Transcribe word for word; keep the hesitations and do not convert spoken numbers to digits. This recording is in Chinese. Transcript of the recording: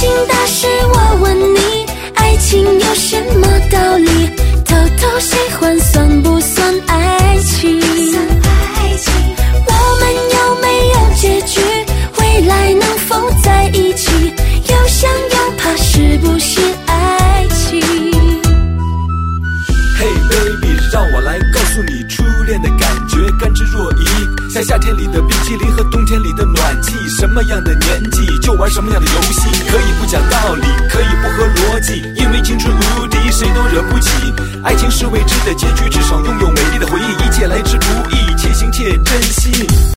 情大事我问你，爱情有什么道理？偷偷喜欢算不算爱情？我们有没有结局？未来能否在一起？又想又怕，是不是爱情？ Hey baby， 让我来告诉你初恋的感觉，甘之若饴，像夏天里的冰淇淋和冬天里的暖气。什么样的年纪就玩什么样的游戏，可以不讲道理，可以不合逻辑，因为青春无敌，谁都惹不起。爱情是未知的结局，至少拥有美丽的回忆，一切来之不易，且行且珍惜。